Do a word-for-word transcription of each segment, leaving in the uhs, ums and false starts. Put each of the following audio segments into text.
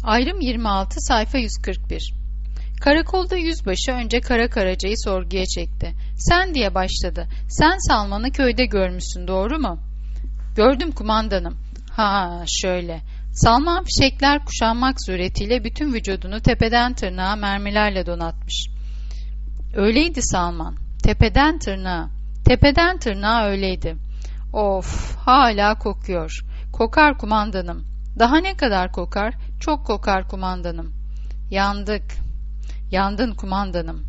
Ayrım yirmi altı sayfa yüz kırk bir. Karakolda yüzbaşı önce Kara Karaca'yı sorguya çekti. Sen diye başladı. Sen Salman'ı köyde görmüşsün, doğru mu? Gördüm kumandanım. Ha şöyle. Salman fişekler kuşanmak suretiyle bütün vücudunu tepeden tırnağa mermilerle donatmış. Öyleydi Salman. Tepeden tırnağa. Tepeden tırnağa öyleydi. Of, hala kokuyor. Kokar kumandanım. Daha ne kadar kokar? Çok kokar kumandanım. Yandık. Yandın kumandanım.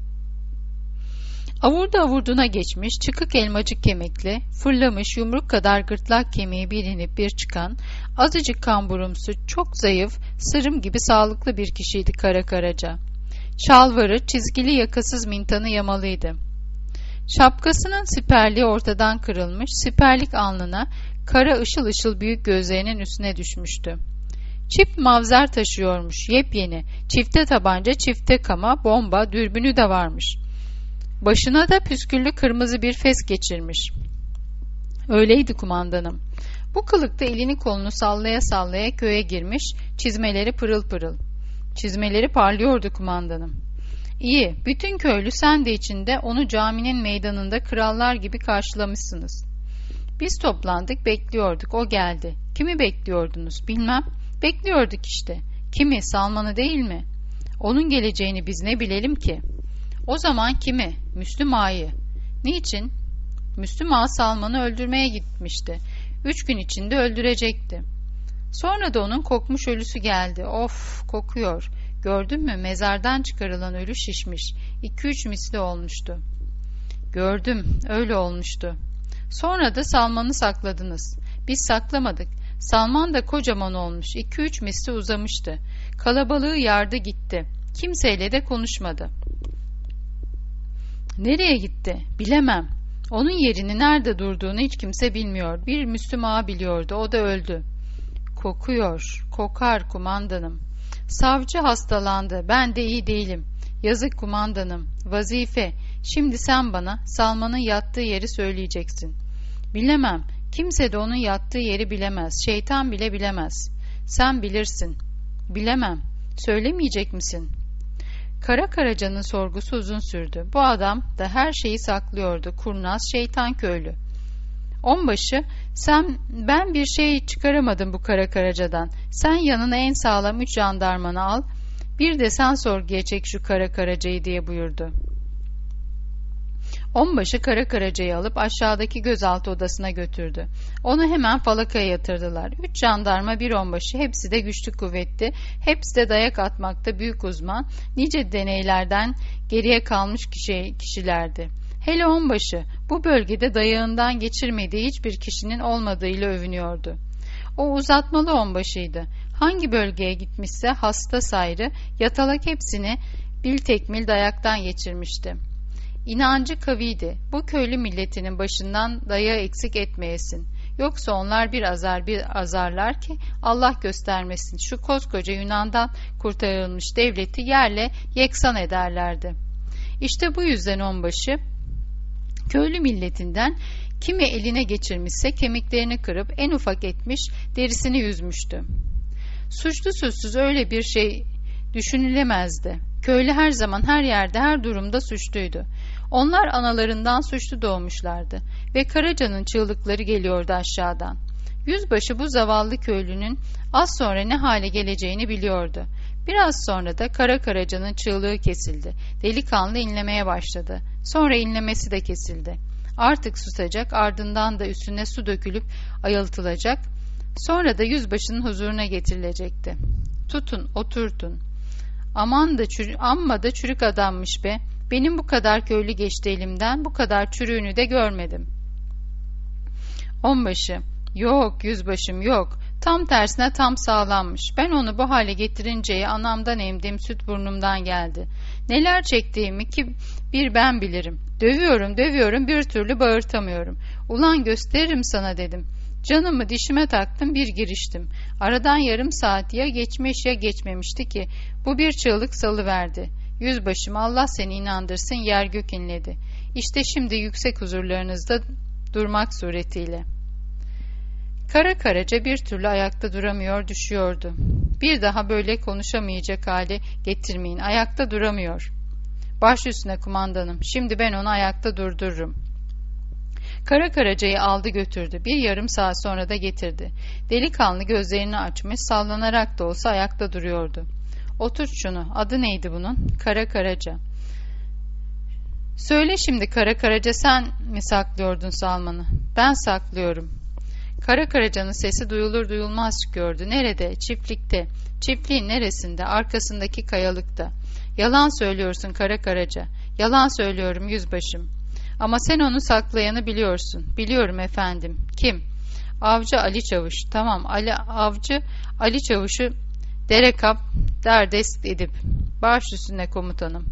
Avurdu avurduna geçmiş, çıkık elmacık kemikli, fırlamış yumruk kadar gırtlak kemiği bir inip bir çıkan, azıcık kamburumsu, çok zayıf, sırım gibi sağlıklı bir kişiydi Kara Karaca. Şalvarı, çizgili yakasız mintanı yamalıydı. Şapkasının siperliği ortadan kırılmış, siperlik alnına, kara ışıl ışıl büyük gözlerinin üstüne düşmüştü. Çift mavzer taşıyormuş, yepyeni, çifte tabanca, çifte kama, bomba, dürbünü de varmış. Başına da püsküllü kırmızı bir fes geçirmiş. Öyleydi kumandanım. Bu kılıkta elini kolunu sallaya sallaya köye girmiş, çizmeleri pırıl pırıl. Çizmeleri parlıyordu kumandanım. İyi, bütün köylü sen de içinde onu caminin meydanında krallar gibi karşılamışsınız. Biz toplandık, bekliyorduk, o geldi. Kimi bekliyordunuz, bilmem. Bekliyorduk işte. Kimi, Salman'ı değil mi? Onun geleceğini biz ne bilelim ki? O zaman kimi? Müslüm Ağa'yı. Niçin? Müslüm Ağa Salman'ı öldürmeye gitmişti. Üç gün içinde öldürecekti. Sonra da onun kokmuş ölüsü geldi. Of, kokuyor. Gördün mü? Mezardan çıkarılan ölü şişmiş. İki üç misli olmuştu. Gördüm, öyle olmuştu. Sonra da Salman'ı sakladınız. Biz saklamadık. Salman da kocaman olmuş. İki üç misli uzamıştı. Kalabalığı yardı gitti. Kimseyle de konuşmadı. Nereye gitti? Bilemem. Onun yerini nerede durduğunu hiç kimse bilmiyor. Bir Müslüm Ağa biliyordu. O da öldü. Kokuyor. Kokar kumandanım. Savcı hastalandı. Ben de iyi değilim. Yazık kumandanım. Vazife. Şimdi sen bana Salman'ın yattığı yeri söyleyeceksin. Bilemem. Kimse de onun yattığı yeri bilemez. Şeytan bile bilemez. Sen bilirsin. Bilemem. Söylemeyecek misin? Kara Karaca'nın sorgusu uzun sürdü. Bu adam da her şeyi saklıyordu. Kurnaz, şeytan köylü. Onbaşı, sen, ben bir şey çıkaramadım bu Kara Karaca'dan. Sen yanına en sağlam üç jandarmanı al. Bir de sen sorguya çek şu Kara Karaca'yı diye buyurdu. Onbaşı Kara Karaca'yı alıp aşağıdaki gözaltı odasına götürdü. Onu hemen falakaya yatırdılar. Üç jandarma, bir onbaşı, hepsi de güçlü kuvvetli, hepsi de dayak atmakta büyük uzman, nice deneylerden geriye kalmış kişi, kişilerdi. Hele onbaşı, bu bölgede dayağından geçirmediği hiçbir kişinin olmadığıyla övünüyordu. O uzatmalı onbaşıydı. Hangi bölgeye gitmişse hasta sayrı, yatalak hepsini bil tekmil dayaktan geçirmişti. İnancı kaviydi. Bu köylü milletinin başından dayağı eksik etmeyesin. Yoksa onlar bir azar bir azarlar ki Allah göstermesin şu koskoca Yunan'dan kurtarılmış devleti yerle yeksan ederlerdi. İşte bu yüzden onbaşı köylü milletinden kimi eline geçirmişse kemiklerini kırıp en ufak etmiş, derisini yüzmüştü. Suçlu suçsuz öyle bir şey düşünülemezdi. Köylü her zaman, her yerde, her durumda suçluydu. Onlar analarından suçlu doğmuşlardı ve Karaca'nın çığlıkları geliyordu aşağıdan. Yüzbaşı bu zavallı köylünün az sonra ne hale geleceğini biliyordu. Biraz sonra da Kara Karaca'nın çığlığı kesildi. Delikanlı inlemeye başladı. Sonra inlemesi de kesildi. Artık susacak, ardından da üstüne su dökülüp ayıltılacak. Sonra da yüzbaşının huzuruna getirilecekti. Tutun, oturtun. Aman da çürü, amma da çürük adammış be. Benim bu kadar köylü geçti elimden, bu kadar çürüğünü de görmedim. Onbaşı, yok yüzbaşım yok. Tam tersine tam sağlanmış. Ben onu bu hale getirinceye anamdan emdiğim süt burnumdan geldi. Neler çektiğimi ki bir ben bilirim. Dövüyorum, dövüyorum, bir türlü bağırtamıyorum. Ulan gösteririm sana dedim. Canımı dişime taktım, bir giriştim. Aradan yarım saat ya geçmiş ya geçmemişti ki bu bir çığlık salıverdi. Yüzbaşım, Allah seni inandırsın, yer gök inledi. İşte şimdi yüksek huzurlarınızda durmak suretiyle. Kara Karaca bir türlü ayakta duramıyor, düşüyordu. Bir daha böyle konuşamayacak hale getirmeyin. Ayakta duramıyor. Baş üstüne kumandanım. Şimdi ben onu ayakta durdururum. Kara Karaca'yı aldı götürdü. Bir yarım saat sonra da getirdi. Delikanlı gözlerini açmış, sallanarak da olsa ayakta duruyordu. Otur şunu. Adı neydi bunun? Kara Karaca. Söyle şimdi Kara Karaca, sen mi saklıyordun Salman'ı? Ben saklıyorum. Kara Karaca'nın sesi duyulur duyulmaz çıkıyordu. Nerede? Çiftlikte. Çiftliğin neresinde? Arkasındaki kayalıkta. Yalan söylüyorsun Kara Karaca. Yalan söylüyorum yüzbaşım. Ama sen onu saklayanı biliyorsun. Biliyorum efendim. Kim? Avcı Ali Çavuş. Tamam, Ali Avcı Ali Çavuş'u derekap derdest edip. Baş üstüne komutanım.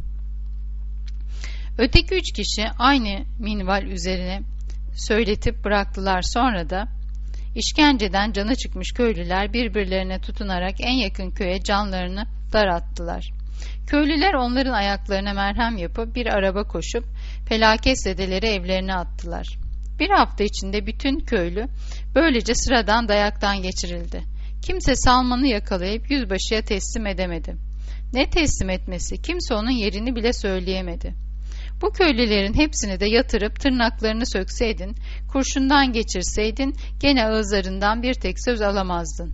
Öteki üç kişi aynı minval üzerine söyletip bıraktılar. Sonra da işkenceden canı çıkmış köylüler birbirlerine tutunarak en yakın köye canlarını darattılar. Köylüler onların ayaklarına merhem yapıp bir araba koşup felaketzedeleri evlerine attılar. Bir hafta içinde bütün köylü böylece sıradan dayaktan geçirildi. Kimse Salman'ı yakalayıp yüzbaşıya teslim edemedi. Ne teslim etmesi? Kimse onun yerini bile söyleyemedi. Bu köylülerin hepsini de yatırıp tırnaklarını sökseydin, kurşundan geçirseydin gene ağızlarından bir tek söz alamazdın.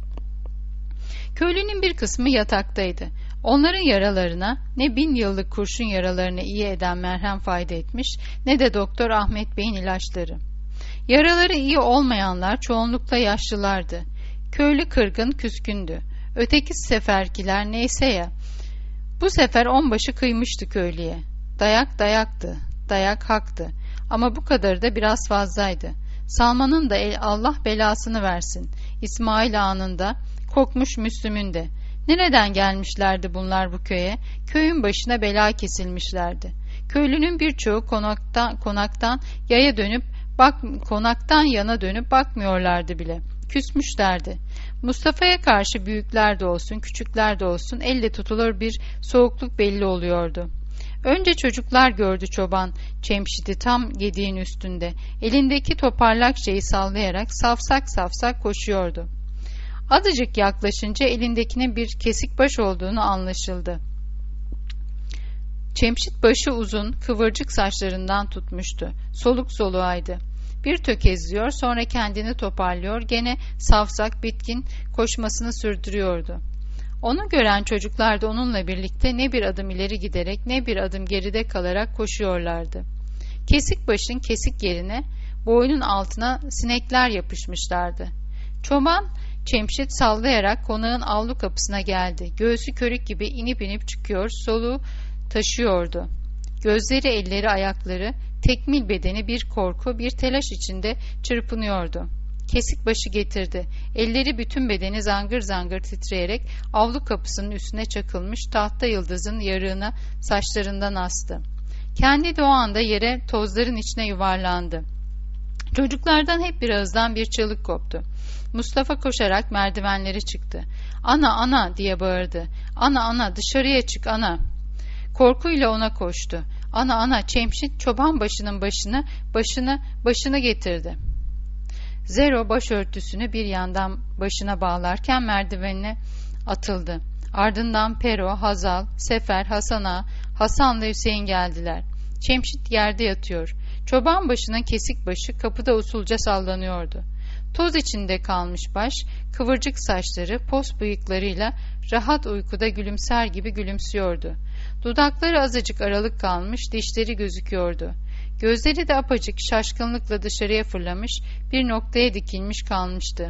Köylünün bir kısmı yataktaydı. Onların yaralarına ne bin yıllık kurşun yaralarını iyi eden merhem fayda etmiş, ne de Doktor Ahmet Bey'in ilaçları. Yaraları iyi olmayanlar çoğunlukla yaşlılardı. Köylü kırgın, küskündü. Öteki seferkiler neyse ya, bu sefer onbaşı kıymıştı köylüye. Dayak dayaktı, dayak haktı. Ama bu kadarı da biraz fazlaydı. Salman'ın da el, Allah belasını versin. İsmail Ağa'nın da, kokmuş Müslüm'ün de. Nereden gelmişlerdi bunlar bu köye? Köyün başına bela kesilmişlerdi. Köylünün birçoğu konaktan, konaktan yaya dönüp bak, konaktan yana dönüp bakmıyorlardı bile. Küsmüşlerdi. Mustafa'ya karşı büyükler de olsun, küçükler de olsun elle tutulur bir soğukluk belli oluyordu. Önce çocuklar gördü çoban Cemşit'i tam yediğin üstünde. Elindeki toparlak şeyi sallayarak safsak safsak koşuyordu. Azıcık yaklaşınca elindekinin bir kesik baş olduğunu anlaşıldı. Cemşit başı uzun, kıvırcık saçlarından tutmuştu. Soluk soluğaydı. Bir tökezliyor, sonra kendini toparlıyor, gene safsak bitkin koşmasını sürdürüyordu. Onu gören çocuklar da onunla birlikte ne bir adım ileri giderek ne bir adım geride kalarak koşuyorlardı. Kesik başın kesik yerine boynun altına sinekler yapışmışlardı. Çoban Cemşit sallayarak konağın avlu kapısına geldi. Göğsü körük gibi inip inip çıkıyor, soluğu taşıyordu. Gözleri, elleri, ayakları, tekmil bedeni bir korku, bir telaş içinde çırpınıyordu. Kesik başı getirdi. Elleri bütün bedeni zangır zangır titreyerek avlu kapısının üstüne çakılmış tahta yıldızın yarığına saçlarından astı. Kendi de o anda yere tozların içine yuvarlandı. Çocuklardan hep bir ağızdan bir çığlık koptu. Mustafa koşarak merdivenleri çıktı. "Ana, ana!" diye bağırdı. "Ana, ana! Dışarıya çık, ana!" Korkuyla ona koştu. "Ana, ana!" Cemşit çoban başının başını, başını, başını getirdi. Zero başörtüsünü bir yandan başına bağlarken merdivenine atıldı. Ardından Pero, Hazal, Sefer, Hasan Ağa, Hasan'la Hüseyin geldiler. Cemşit yerde yatıyor. Çoban başının kesik başı kapıda usulca sallanıyordu. Toz içinde kalmış baş, kıvırcık saçları, pos bıyıklarıyla rahat uykuda gülümser gibi gülümsüyordu. Dudakları azıcık aralık kalmış, dişleri gözüküyordu. Gözleri de apacık şaşkınlıkla dışarıya fırlamış, bir noktaya dikilmiş kalmıştı.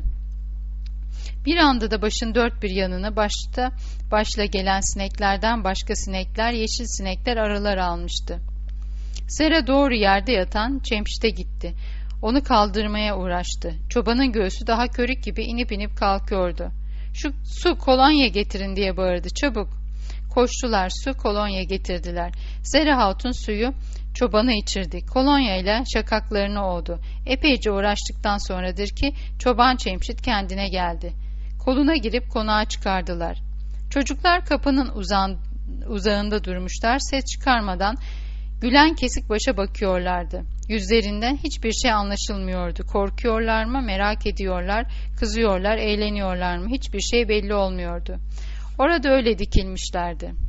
Bir anda da başın dört bir yanını başta başla gelen sineklerden başka sinekler, yeşil sinekler aralar almıştı. Zera doğru yerde yatan Cemşit'e gitti. Onu kaldırmaya uğraştı. Çobanın göğsü daha körük gibi inip inip kalkıyordu. "Şu su, kolonya getirin!" diye bağırdı. "Çabuk!" Koştular, su, kolonya getirdiler. Zera Hatun suyu çobanı içirdi. Kolonya ile şakaklarını ovdu. Epeyce uğraştıktan sonradır ki çoban Cemşit kendine geldi. Koluna girip konağa çıkardılar. Çocuklar kapının uzan, uzağında durmuşlar, ses çıkarmadan gülen kesik başa bakıyorlardı. Yüzlerinden hiçbir şey anlaşılmıyordu. Korkuyorlar mı, merak ediyorlar, kızıyorlar, eğleniyorlar mı? Hiçbir şey belli olmuyordu. Orada öyle dikilmişlerdi.